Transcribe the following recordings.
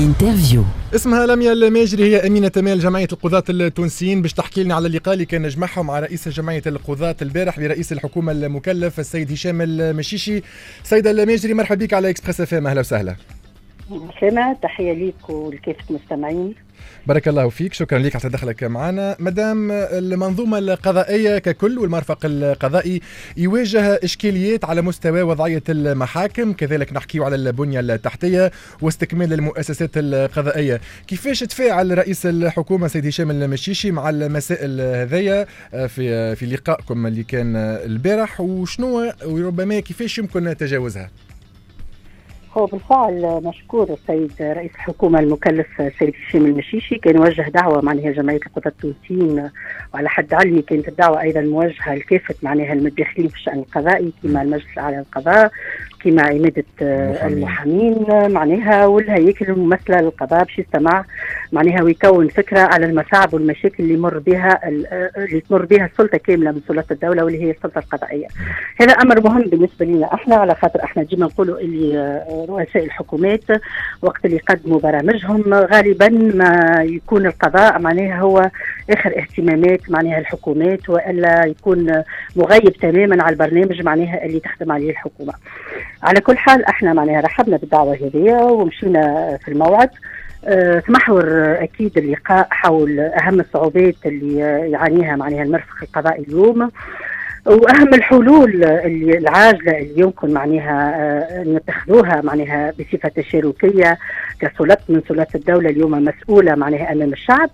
انترفيو. اسمها لميا الماجري، هي أمينة مال جمعية القضاة التونسيين، باش تحكي لنا على اللقاء اللي كان نجمعهم مع رئيس جمعية القضاة البارح برئيس الحكومة المكلف السيد هشام المشيشي. سيدة الماجري، مرحبا بك على إكسبريس FM. أهلا وسهلا. سلامة، تحية ليك ولكافة المستمعين. بارك الله فيك، شكرا لك على تدخلك معنا. مدام، المنظومة القضائية ككل والمرفق القضائي يواجه إشكاليات على مستوى وضعية المحاكم، كذلك نحكي على البنية التحتية واستكمال المؤسسات القضائية. كيفاش تفاعل رئيس الحكومة سيد هشام المشيشي مع المسائل هذيا في لقائكم اللي كان البارح، وشنو وربما كيفاش يمكن تجاوزها؟ هو بالفعل مشكور السيد رئيس الحكومة المكلف السيد هشام المشيشي، كان وجه دعوة معناها جمعية القضاة التونسيين، وعلى حد علمي كانت الدعوة أيضا موجهة لكافة معناها المتداخلين في الشأن القضائي كما المجلس الأعلى للقضاء، كما عمادة المحامين معناها والهياكل الممثلة للقضاء، باش يستمع معناها ويكون فكرة على المصاعب والمشاكل اللي تمر بها السلطة كاملة من سلطة الدولة واللي هي السلطة القضائية. هذا أمر مهم بالنسبة لنا احنا، على خاطر احنا ديما نقولوا اللي رؤساء الحكومات وقت اللي يقدموا برامجهم غالبا ما يكون القضاء معناها هو اخر اهتمامات معناها الحكومات، والا يكون مغيب تماما على البرنامج معناها اللي تخدم عليه الحكومه. على كل حال احنا معناها رحبنا بالدعوه هذه ومشينا في الموعد في محور اكيد اللقاء حول اهم الصعوبات اللي يعانيها معناها المرفق القضائي اليوم، واهم الحلول العاجله اللي يمكن معناها نتخذوها معناها بصفه تشاركيه كسلطه من سلطات الدوله اليوم مسؤوله معناها امام الشعب.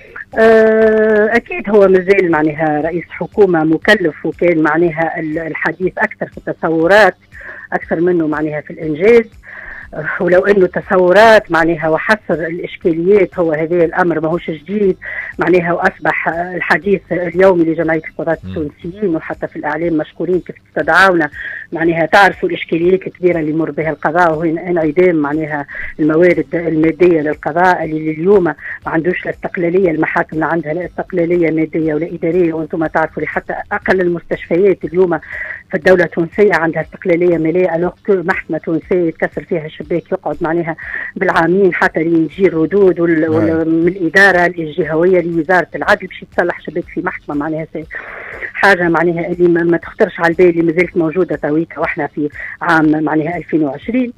اكيد هو مازال معناها رئيس حكومه مكلف، وكان معناها الحديث اكثر في التصورات اكثر منه معناها في الانجاز، ولو انه تصورات معناها وحصر الاشكاليات هو هذا الامر ماهوش جديد معناها، واصبح الحديث اليومي لجمعيه القضاة التونسيين، وحتى في الاعلام مشكورين كيف تستدعونا معناها تعرفوا الاشكاليات الكبيره اللي يمر بها القضاء، وهي انعدام معناها الموارد الماديه للقضاء اللي اليوم ما عندوش لا استقلاليه، المحاكم لا عندها لا استقلاليه ماديه ولا اداريه، وانتم تعرفوا حتى اقل المستشفيات اليوم في الدوله التونسيه عندها استقلاليه ماليه، الوغ محكمه تونسيه يتكسر فيها الشباك يقعد معناها بالعامين حتى يجي الردود من الاداره الجهويه لوزاره العدل باش يتصلح شباك في محكمه معناها حاجه معناها اللي ما تخطرش على البال، اللي مازالت موجوده تويكا واحنا في عام معناها 2020.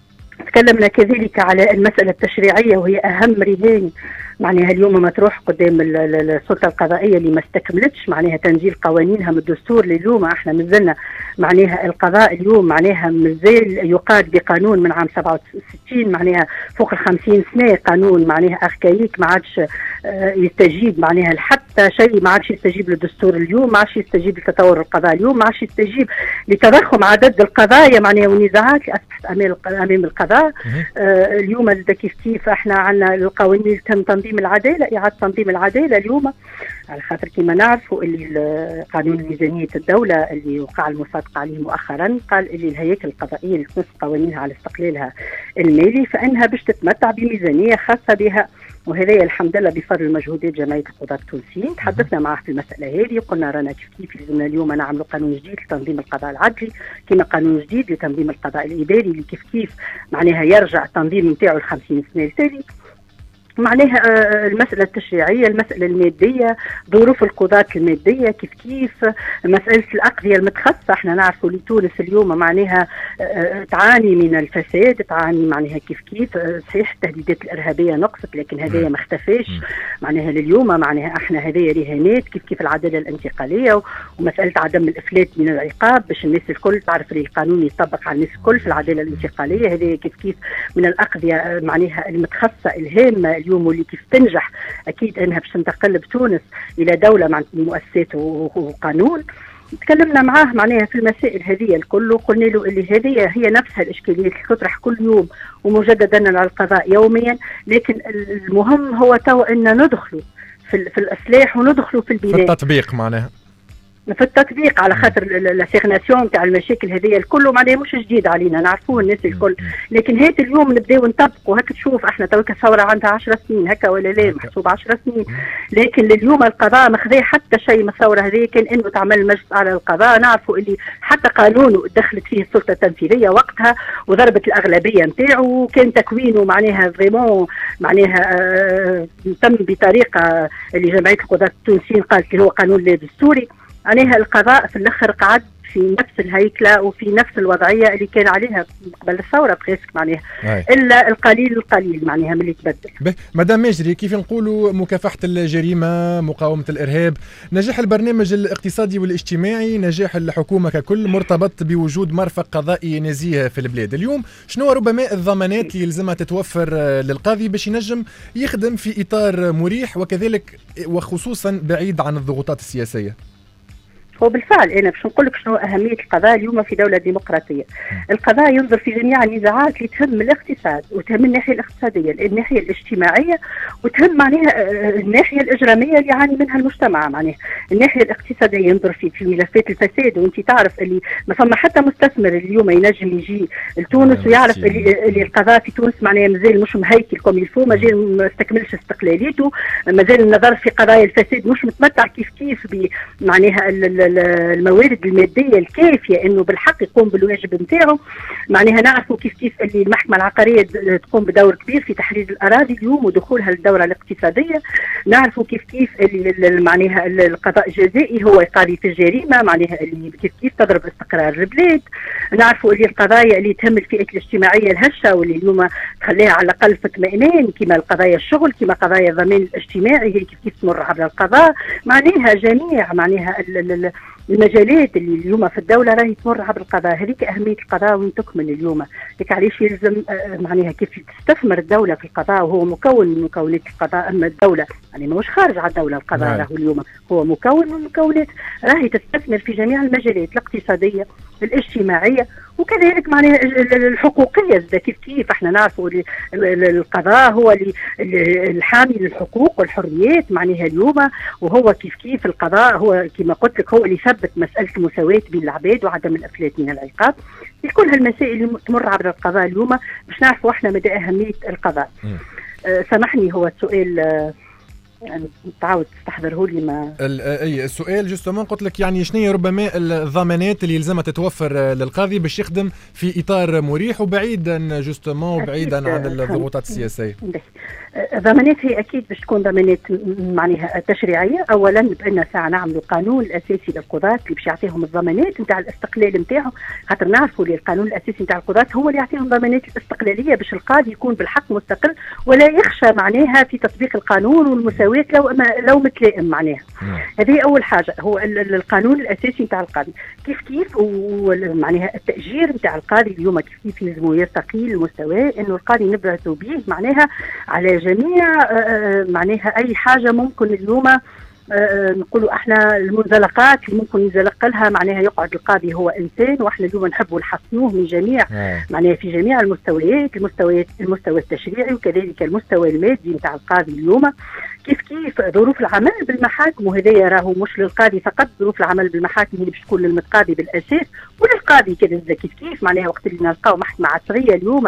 تكلمنا كذلك على المساله التشريعيه وهي اهم رهان معناها اليوم ما تروح قدام السلطه القضائيه اللي ما استكملتش معناها تنزيل قوانينها من الدستور. لليوم احنا مازلنا معناها القضاء اليوم معناها مازال يقاد بقانون من عام 67 معناها فوق 50 سنه، قانون معناها اركايك ما عادش يستجيب معناها حتى شيء، ما عادش يستجيب للدستور اليوم، ما عادش يستجيب لتطور القضاء اليوم، ما عادش يستجيب لتضخم عدد القضايا معناها والنزاعات اللي اصبحت امام القضاء. اليوم كيف احنا عندنا القوانين اللي تم تنظيم العداله، اعاده تنظيم العداله اليوم، على خاطر كما نعرفوا اللي قانون ميزانيه الدوله اللي وقع المصادقه عليه مؤخرا قال اللي الهياكل القضائيه اللي تنص قوانينها على استقلالها المالي فانها باش تتمتع بميزانيه خاصه بها، وهذا الحمد لله بفضل مجهودات جمعيه القضاة التونسيين. تحدثنا معه في المساله هذه وقلنا رانا كيف لازمنا اليوم نعملوا قانون جديد لتنظيم القضاء العدلي، كما قانون جديد لتنظيم القضاء الاداري اللي كيف معناها يرجع التنظيم نتاعو ل50 سنه التالي. معناها المسألة التشريعية، المسألة المادية، ظروف القضاة المادية، كيف مسألة الأقضية المتخصصة. احنا نعرفوا لتونس اليوم معناها تعاني من الفساد، تعاني معناها كيف صحيح التهديدات الإرهابية نقصت لكن هذه ما اختفاش معناها لليوم معناها احنا هذه رهانات كيف العدالة الانتقالية ومسألة عدم الإفلات من العقاب باش الناس الكل تعرف اللي القانون يطبق على الناس الكل في العدالة الانتقالية. هذه كيف من الأقضية معناها المتخصصة الهامة اليوم واللي كيف تنجح اكيد انها باش تنتقل بتونس الى دوله مع مؤسسات وقانون. تكلمنا معاه معناها في المسائل هذه الكل وقلنا له اللي هذه هي نفسها الاشكاليات اللي تطرح كل يوم ومجددا على القضاء يوميا، لكن المهم هو تو ان ندخلوا في الاصلاح وندخلوا في البناء في التطبيق معناها في التطبيق، على خاطر الاسيغناسيون تاع المشاكل هذه الكل معناها مش جديد علينا، نعرفوه الناس الكل. لكن هات اليوم نبداو نطبقوا هكا، تشوف احنا توك الثوره عندها 10 سنين هكا ولا لا، محسوب 10 سنين. لكن لليوم القضاء ما خذا حتى شيء من الثوره هذه، كان انه تعمل مجلس على القضاء. نعرفوا اللي حتى قانونه دخلت فيه السلطه التنفيذيه وقتها وضربت الاغلبيه نتاعو، كان تكوينه معناها فريمون معناها تم بطريقه اللي جمعيه القضاة التونسيين قالت اللي هو قانون لا دستوري. معناها القضاء في الاخر قعد في نفس الهيكله وفي نفس الوضعيه اللي كان عليها قبل الثوره بريسك معناها، الا القليل معناها من اللي تبدل. مدام ماجري، كيف نقولوا مكافحه الجريمه، مقاومه الارهاب، نجاح البرنامج الاقتصادي والاجتماعي، نجاح الحكومه ككل مرتبط بوجود مرفق قضائي نزيه في البلاد. اليوم شنو ربما الضمانات اللي يلزمها تتوفر للقاضي باش ينجم يخدم في اطار مريح وكذلك وخصوصا بعيد عن الضغوطات السياسيه؟ هو بالفعل انا باش نقول لك شنو اهميه القضاء اليوم في دوله ديمقراطيه. القضاء ينظر في جميع النزاعات اللي تهم الاقتصاد وتهم الناحيه الاقتصاديه، الناحيه الاجتماعيه، وتهم معناها الناحيه الاجراميه اللي يعاني منها المجتمع. معناها الناحيه الاقتصاديه ينظر في ملفات الفساد، وانت تعرف اللي ما فما حتى مستثمر اليوم ينجم يجي لتونس ويعرف اللي القضاء في تونس معناها مازال مش مهيكل كوم يلفو، مازال ما استكملش استقلاليته، مازال النظر في قضايا الفساد مش متمتع كيف معناها الموارد الماديه الكافيه انه بالحق يقوم بالواجب نتاعو. معناها نعرفوا كيف اللي المحكمه العقاريه تقوم بدور كبير في تحرير الاراضي اليوم ودخولها للدوره الاقتصاديه. نعرفوا كيف اللي معناها القضاء الجزائي هو يقاضي في الجريمه، معناها اللي كيف تضرب استقرار البلاد. نعرفوا اللي القضايا اللي تهم الفئه الاجتماعيه الهشه واللي اليوم تخليها على الاقل في اطمئنان، كما القضايا الشغل، كما قضايا الضمان الاجتماعي هي كيف تمر عبر القضاء. معناها جميع معناها المجالات اللي اليوم في الدوله راهي تمر عبر القضاء. هذيك اهميه القضاء وين تكمن اليوم. هيك علاش يلزم معناها كيف تستثمر الدوله في القضاء، وهو مكون من مكونات القضاء. اما الدوله يعني ماهوش خارج على الدوله، القضاء راهو اليوم هو مكون من مكونات، راهي تستثمر في جميع المجالات الاقتصاديه الاجتماعيه وكذلك معناها الحقوقيه. كيف احنا نعرفوا القضاء هو الحامي للحقوق والحريات معناها اليوم، وهو كيف القضاء هو كما قلت لك هو اللي يثبت مساله المساواه بين العباد وعدم الافلات من العقاب. كل هالمسائل اللي تمر عبر القضاء اليوم باش نعرفوا احنا مدى اهميه القضاء. سامحني هو السؤال يعني تعاود تستحضره لي ما اي السؤال جوستومون قلت لك يعني شنو ربما الضمانات اللي يلزمها تتوفر للقاضي باش يخدم في اطار مريح وبعيدا جوستومون بعيدا عن الضغوطات السياسيه. ضمانات هي اكيد باش تكون ضمانات معناها تشريعيه. اولا بان ساعه نعملوا قانون الاساسي للقضاة اللي باش يعطيهم الضمانات نتاع الاستقلال نتاعهم، خاطر نعرفوا اللي القانون الاساسي نتاع القضاة هو اللي يعطيهم ضمانات الاستقلاليه باش القاضي يكون بالحق مستقل ولا يخشى معناها في تطبيق القانون والمساواه لو متلائم معناها. هذه اول حاجه، هو القانون الاساسي نتاع القاضي كيف معناها التاجير نتاع القاضي اليوم كيف يلزموا يرتقي للمستوى انه القاضي نبعثوا به معناها على جميع معناها اي حاجه ممكن اليوم نقولوا احنا المنزلقات اللي ممكن ينزلق لها معناها يقعد القاضي هو انسان، واحنا اليوم نحبوا نحسنوه من جميع معناها في جميع المستوى التشريعي وكذلك المستوى المادي نتاع القاضي اليوم. كيف ظروف العمل بالمحاكم، وهذا راهو مش للقاضي فقط، ظروف العمل بالمحاكم هي باش تكون للمتقاضي بالاساس وللقاضي كذا. كيف معناها وقت اللي نلقاو محكمه عصريه اليوم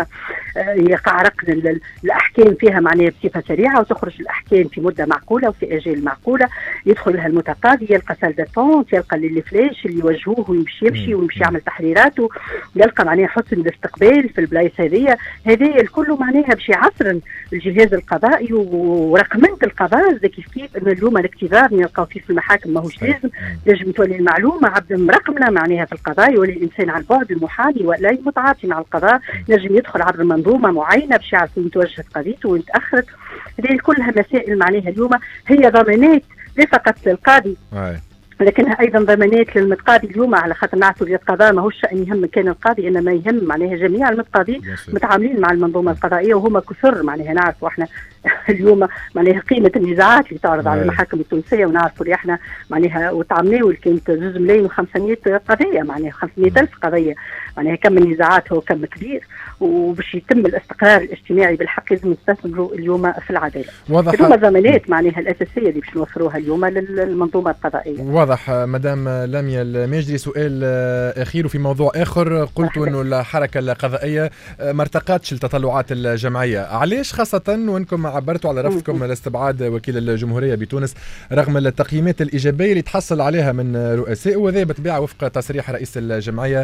يقع رقم الاحكام فيها معناها بصفه سريعه وتخرج الاحكام في مده معقوله وفي اجال معقوله، يدخل لها المتقاضي يلقى سال ديفونس، يلقى اللي فلاش اللي يوجهوه ويمشي ويمشي يعمل تحريراته، يلقى معناها حسن الاستقبال في البلايص هذه الكل معناها باش يعصرن الجهاز القضائي ورقمنه القضاء. كيف ان اليوم الاكتظاظ نلقاو فيه في المحاكم ماهوش لازم تولي المعلومه عبد مرقمنا معناها في القضاء، يولي الانسان على البعد المحامي ولا متعاطي مع القضاء نجم يدخل عبر منظومه معينه باش يعرف وين توجهت قضيته وين تاخرت. هذه كلها مسائل معناها اليوم هي ضمانات لا فقط للقاضي لكنها ايضا ضمانات للمتقاضي اليوم، على خاطر نعرفوا اللي القضاء ماهوش شأن يهم كان القاضي انما يهم معناها جميع المتقاضين متعاملين مع المنظومه القضائيه وهما كثر معناها. نعرفوا احنا اليوم معناها قيمه النزاعات اللي تعرض على المحاكم التونسيه، ونعرفوا اللي احنا معناها وتعاملوا كانت 2,500,000 قضيه معناها 500,000 قضيه معناها كم النزاعات هو كم كبير، وباش يتم الاستقرار الاجتماعي بالحق لازم نستثمروا اليوم في العداله. هذوما الضمانات معناها الاساسيه اللي باش نوفروها اليوم للمنظومه القضائيه. واضح. مدام لميا الماجري، سؤال اخير في موضوع اخر، قلت انه الحركه القضائيه ما ارتقتش لتطلعات الجمعيه، علاش خاصه وانكم عبرتوا على رفضكم لاستبعاد وكيل الجمهوريه بتونس رغم التقييمات الايجابيه اللي تحصل عليها من رؤساء، وذا بالطبيعه وفق تصريح رئيس الجمعيه،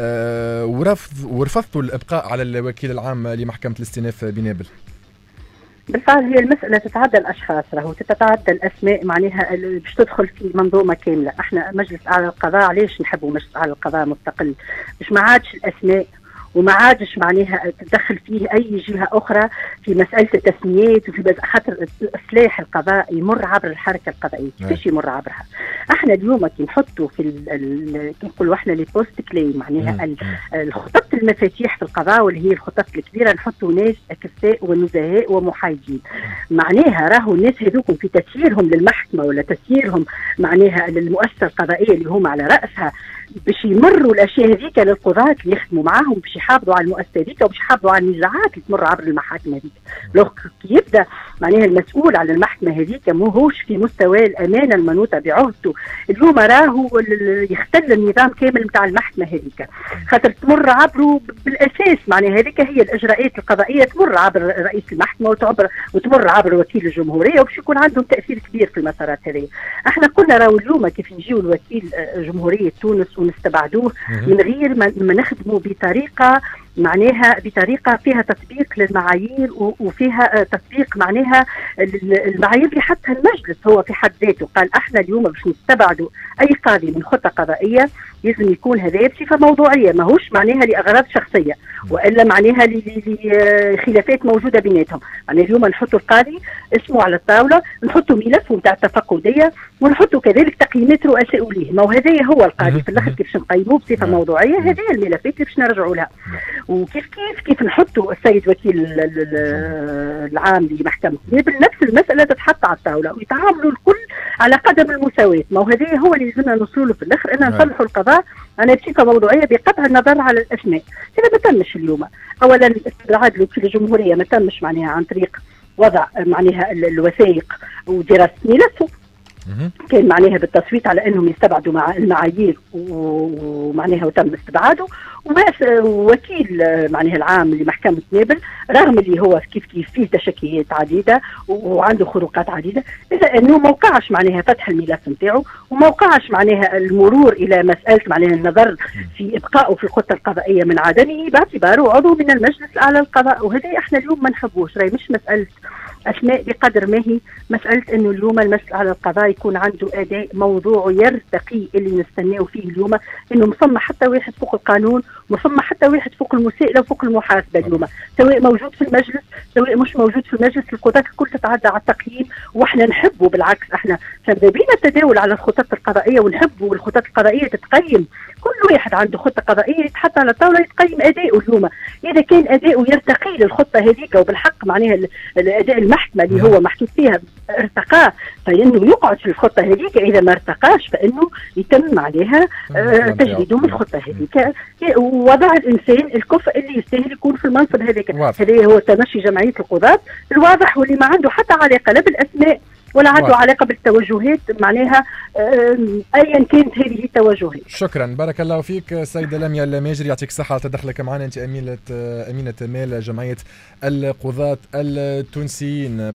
ورفضتوا الابقاء على الوكيل العام لمحكمه الاستئناف بنابل؟ بالفعل هي المسألة تتعدى الأشخاص، راهو تتعدى الأسماء معناها باش تدخل في منظومة كاملة. احنا مجلس أعلى القضاء علاش نحبوا مجلس أعلى القضاء مستقل؟ باش ما عادش الأسماء وما عادش معناها تدخل فيه أي جهة أخرى في مسألة التسميات، وفي خاطر إصلاح القضاء يمر عبر الحركة القضائية. كيفاش يمر عبرها؟ احنا اليوم كي نحطوا في كي نقولوا احنا لي بوست كلي معناها الخطط المفاتيح في القضاء واللي هي الخطط الكبيرة، نحطوا ناس أكفاء ونزهاء ومحايدين. معناها راهو الناس هذوكم في تسييرهم للمحكمة ولا تسييرهم معناها للمؤسسة القضائية اللي هم على رأسها باش يمروا الاشياء هذيك للقضاة اللي يخدموا معاهم، باش يحافظوا على المؤسسه هذيك وباش يحافظوا على النزاعات اللي تمر عبر المحاكم هذيك. لو كي يبدا معناها المسؤول على المحكمه هذيك ماهوش في مستوى الامانه المنوطه بعهدته، اليوم راهو يختل النظام كامل نتاع المحكمه هذيك، خاطر تمر عبره بالاساس معناها هذيك هي الاجراءات القضائيه تمر عبر رئيس المحكمه وتمر عبر وكيل الجمهوريه، وباش يكون عندهم تاثير كبير في المسارات هذه. احنا قلنا راهو اليوم كيف نجيو الوكيل جمهوريه تونس ونستبعدوه من غير ما نخدموا بطريقه معناها فيها تطبيق للمعايير وفيها تطبيق معناها المعايير اللي حطها المجلس هو في حد ذاته. قال احنا اليوم باش نستبعدوا اي قاضي من خطه قضائيه لازم يكون هذا بصفه موضوعيه، ماهوش معناها لاغراض شخصيه والا معناها لخلافات موجوده بيناتهم. يعني اليوم نحطوا القاضي اسمه على الطاوله، نحطوا ملف نتاع التفقديه، ونحطوا كذلك تقييمات رؤساء ليه. ما هو هذا هو القاضي في الاخر كيفاش نقيموه بصفه موضوعيه، هذه الملفات اللي باش نرجعوا لها. وكيف نحطوا السيد وكيل العام لمحكمة بنابل نفس المسألة تتحط على الطاولة ويتعاملوا الكل على قدم المساواة. ما هو هذا هو اللي لازمنا نوصلوا له في الآخر، أن نصلحوا القضاء أنا بصفة موضوعية بقطع النظر على الأسماء. هذا ما تمش اليوم. أولا استبعاد الوكيل الجمهورية ما تمش معناها عن طريق وضع معناها الوثائق ودراسة ملفه، كان معناها بالتصويت على انهم يستبعدوا مع المعايير ومعناها وتم استبعاده. ووكيل معناها العام لمحكمة نابل رغم اللي هو كيف فيه تشكيات عديدة وعنده خروقات عديدة، إذا أنه ما وقعش معناها فتح الملف نتاعو وما وقعش معناها المرور إلى مسألة معناها النظر في إبقائه في الخطة القضائية من عدمه باعتباره عضو من المجلس الأعلى للقضاء. وهذا احنا اليوم ما نحبوش، راهي مش مسألة أسماء بقدر ما هي مسألة أنه اليوم المجلس على القضاء يكون عنده أداء موضوع يرتقي اللي نستناه فيه اليوم، أنه مصمم حتى واحد فوق القانون، مصمم حتى واحد فوق المساءلة وفوق المحاسبة اليوم، سواء موجود في المجلس سواء مش موجود في المجلس. القضاة الكل تتعدى على التقييم، وإحنا نحبوا بالعكس إحنا سببين التداول على الخطط القضائية ونحبوا الخطط القضائية تتقيم، كل واحد عنده خطة قضائية يتحط على الطاولة يتقيم أداؤه اليوم. إذا كان أداؤه يرتقي للخطة هذيك وبالحق معناها الأداء المحكمة اللي هو محطوط فيها ارتقى، فإنه يقعد في الخطة هذيك. إذا ما ارتقاش فإنه يتم عليها تجديده من الخطة هذيك ووضع الإنسان الكفء اللي يستاهل يكون في المنصب هذاك. هذا هو تمشي جمعية القضاة الواضح واللي ما عنده حتى علاقة لا بالأسماء ولا عنده علاقة بالتوجهات معناها أيا كانت هذه التوجهات. شكرا، بارك الله فيك سيدة لميا الماجري، يعطيك الصحة على تدخلك معنا. أنت أمينة مال جمعية القضاة التونسيين.